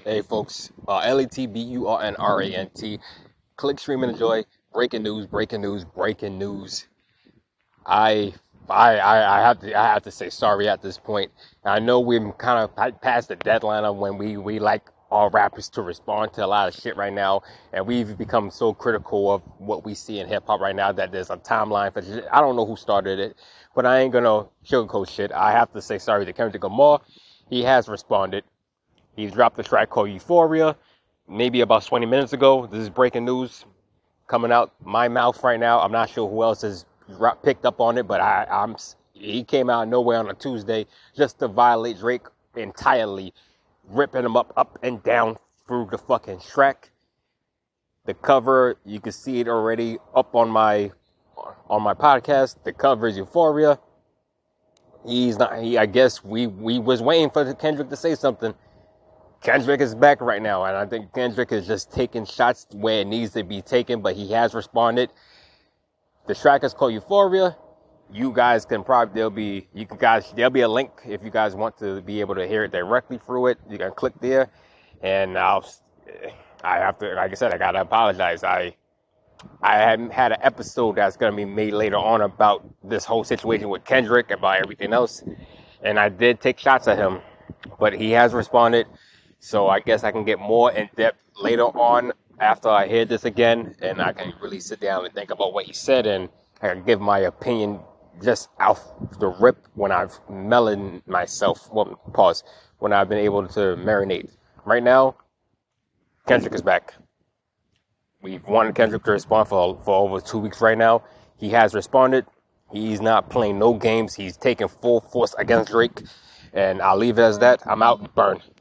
Hey folks, LETBURNRANT. Click, stream, and enjoy. Breaking news, breaking news, breaking news. I I have to say sorry at this point. I know we're kind of past the deadline of when we like all rappers to respond to a lot of shit right now, and we've become so critical of what we see in hip hop right now that there's a timeline for shit. I don't know who started it, but I ain't gonna sugarcoat shit. I have to say sorry to Kendrick Lamar. He has responded. He dropped a track called Euphoria maybe about 20 minutes ago. This is breaking news coming out my mouth right now. I'm not sure who else has picked up on it, but he came out of nowhere on a Tuesday just to violate Drake entirely, ripping him up and down through the fucking track. The cover, you can see it already up on my podcast. The cover is Euphoria. He's not. I guess we was waiting for Kendrick to say something. Kendrick is back right now, and I think Kendrick is just taking shots where it needs to be taken, but he has responded. The track is called Euphoria. You guys can there'll be a link if you guys want to be able to hear it directly through it. You can click there, and I have to, like I said, I gotta apologize. I hadn't had an episode that's gonna be made later on about this whole situation with Kendrick, about everything else, and I did take shots at him, but he has responded. So I guess I can get more in depth later on after I hear this again, and I can really sit down and think about what he said, and I can give my opinion just off the rip when I've mellowed myself. Well, pause. When I've been able to marinate. Right now, Kendrick is back. We've wanted Kendrick to respond for over 2 weeks right now. He has responded. He's not playing no games. He's taking full force against Drake, and I'll leave it as that. I'm out. Burn.